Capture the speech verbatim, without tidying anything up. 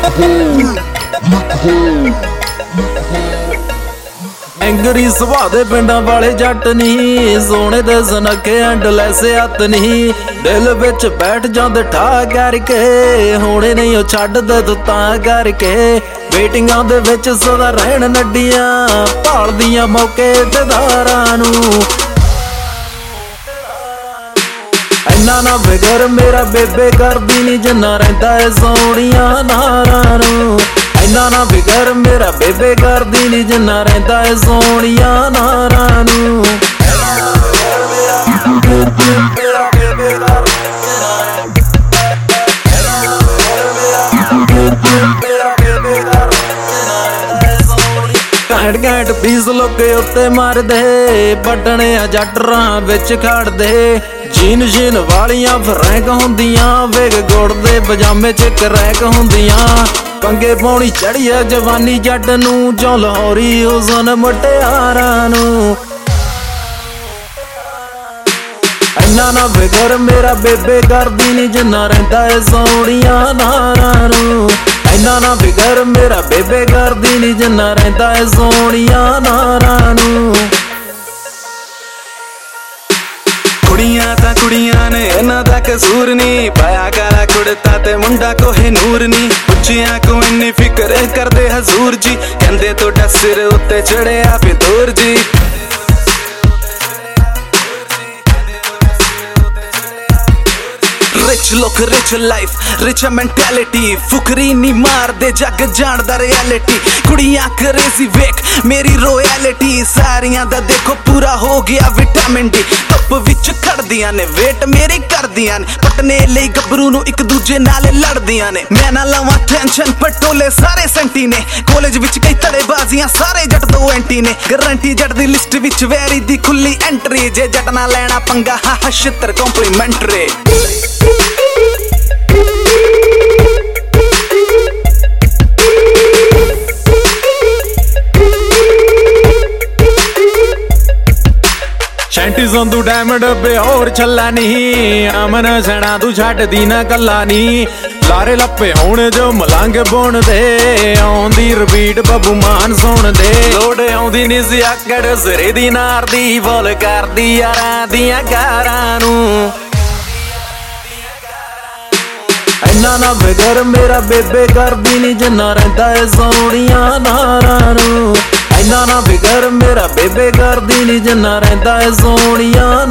Angry ਸੁਭਾਅ ਦੇ ਪਿੰਡਾਂ ਵਾਲੇ ਜੱਟ ਨੀ, ਸੋਹਣੇ ਦੇ ਸੁਨੱਖੇ ਐਂਡਲੈਸ ਹੱਥ ਨੀ, ਦਿਲ ਵਿੱਚ ਬੈਠ ਜਾਂਦੇ ਠਾ ਕਰਕੇ, ਹੋਣੇ ਨਹੀਂ ਉਹ ਛੱਡਦੇ ਤੂੰ ਤਾਂ ਕਰਕੇ। ਵੇਟਿੰਗਾਂ ਦੇ ਵਿੱਚ ਸਦਾ ਰਹਿਣ ਨੱਡੀਆਂ, ਭਾਲਦੀਆਂ ਮੌਕੇ ਤੇ ਧਾਰਾਂ ਨੂੰ। ਇੰਨਾ ਨਾ ਫਿਕਰ ਮੇਰਾ ਬੇਬੇ ਕਰਦੀ ਨੀ, ਜਿੰਨਾ ਰਹਿੰਦਾ ਏ ਸੋਹਣੀਆਂ ਨਾਰਾਂ ਨੂੰ। ਇੰਨਾ ਨਾ ਫਿਕਰ ਮੇਰਾ ਬੇਬੇ ਕਰਦੀ ਨੀ, ਜਿੰਨਾ ਰਹਿੰਦਾ ਏ ਸੋਹਣੀਆਂ ਨਾਰਾਂ ਨੂੰ। ਘੈਂਟ ਘੈਂਟ ਪੀਸ ਲੋਕੇ ਉੱਤੇ ਮਾਰਦੇ, ਪਟਣੇ ਆ ਜੱਟਰਾਂ ਵਿੱਚ ਖੜਦੇ। ਜੀਨ ਜੀਨ ਵਾਲੀਆਂ ਫਰੈਂਕ ਹੁੰਦੀਆਂ, ਵੇਗ ਗੁੜ ਦੇ ਪਜਾਮੇ ਚ ਕਰੈਕ ਹੁੰਦੀਆਂ। ਪੰਗੇ ਪਾਉਣੀ ਚੜੀ ਆ ਜਵਾਨੀ ਜੱਟ ਨੂੰ, ਜੋ ਲਾਹੌਰੀ ਹੁਸਨ ਮੁਟਿਆਰਾਂ ਨੂੰ। ਇੰਨਾ ਨਾ ਫਿਕਰ ਮੇਰਾ ਬੇਬੇ ਕਰਦੀ ਨੀ, ਜਿੰਨਾ ਰਹਿੰਦਾ ਏ ਸੋਹਣੀਆਂ ਨਾਰਾਂ ਨੂੰ। ਇੰਨਾ ਨਾ ਫਿਕਰ ਮੇਰਾ ਬੇਬੇ ਕਰਦੀ ਨੀ, ਜਿੰਨਾ ਰਹਿੰਦਾ ਏ ਸੋਹਣੀਆਂ ਨਾਰਾਂ ਨੂੰ। ਕੁੜੀਆਂ ਤਾਂ ਕੁੜੀਆਂ ਨੇ, ਇਹਨਾਂ ਦਾ ਕਸੂਰ ਨੀ, ਪਾਇਆ ਕਾਲਾ ਕੁੜਤਾ ਤੇ ਮੁੰਡਾ ਕੋਹੇ ਨੂਰ ਨੀ। ਉੱਚੀਆਂ ਕੋ ਇੰਨੀ ਫਿਕਰ ਕਰਦੇ ਹਜ਼ੂਰ ਜੀ, ਕਹਿੰਦੇ ਤੁਹਾਡਾ ਸਿਰ ਉੱਤੇ ਚੜਿਆ ਫਿਤੂਰ ਜੀ। ਰਿਚ ਲੋਕ ਰਿਚ ਲਾਈਫ ਰਿਚ ਮੈਂਟੈਲਿਟੀ, ਫੁਕਰੀ ਨੀ ਮਾਰਦੇ ਜੱਗ ਜਾਣਦਾ ਰਿਐਲਿਟੀ। ਕੁੜੀਆਂ ਕਰੇਜ਼ੀ ਵੇਖ ਮੇਰੀ ਰੋਇਲਟੀ, ਸਾਰੀਆਂ ਦਾ ਦੇਖੋ ਪੂਰਾ ਹੋ ਗਿਆ ਵਿਟਾਮਿਨ ਡੀ। ਧੁੱਪ ਵਿੱਚ ਖੜਦੀਆਂ ਨੇ ਵੇਟ ਮੇਰੀ ਕਰਦੀਆਂ ਨੇ, ਪਟਨੇ ਲਈ ਗੱਭਰੂ ਨੂੰ ਇੱਕ ਦੂਜੇ ਨਾਲ ਲੜਦੀਆਂ ਨੇ। ਮੈਂ ਨਾ ਲਵਾਂ ਟੈਨਸ਼ਨ ਪਟੋਲੇ ਸਾਰੇ ਸੈਂਟੀ ਨੇ, ਕਾਲਜ ਵਿੱਚ ਕਈ ਧੜੇਬਾਜ਼ੀਆਂ ਸਾਰੇ ਜੱਟ ਤੋਂ ਐਂਟੀ ਨੇ। ਗਰੰਟੀ ਜੱਟ ਦੀ ਲਿਸਟ ਵਿੱਚ ਵੈਰੀ ਦੀ ਖੁੱਲੀ ਐਂਟਰੀ, ਜੇ ਜੱਟ ਨਾ ਲੈਣਾ ਪੰਗਾ ਹਾ ਹਾ ਛਿੱਤਰ ਕੰਪਲੀਮੈਂਟਰੀ। ਸ਼ੈਂਟੀ ਸੰਧੂ ਡੈਮਡ ਬਿਹੋਰ ਛੱਲਾ ਨਹੀਂ, ਅਮਨ ਸੈਣਾ ਤੂੰ ਛੱਡਦੀ ਨਾ ਕੱਲਾ ਨੀ। ਲਾਰੇ ਲੱਪੇ ਹੋਣ ਜੋ ਮਲੰਗ ਬੁਣਦੇ, ਆਉਂਦੀ ਰਿਪੀਟ ਬੱਬੂ ਮਾਨ ਸੁਣਦੇ। ਲੋੜ ਆਉਂਦੀ ਨੀ ਸੀ ਆਕੜ ਸਿਰੇ ਦੀ ਨਾਰ ਦੀ, ਬੋਲ ਕਰਦੀ ਯਾਰਾਂ ਦੀਆਂ ਕਾਰਾਂ ਨੂੰ। ਇੰਨਾ ਨਾ ਫਿਕਰ ਮੇਰਾ ਬੇਬੇ ਕਰਦੀ ਨੀ, ਜਿੰਨਾ ਰਹਿੰਦਾ ਏ ਸੋਹਣੀਆਂ ਨਾਰਾਂ ਨੂੰ। ਇੰਨਾ ਨਾ ਫਿਕਰ ਮੇਰਾ ਬੇਬੇ ਕਰਦੀ ਨੀ, ਜਿੰਨਾ ਰਹਿੰਦਾ ਏ ਸੋਹਣੀਆਂ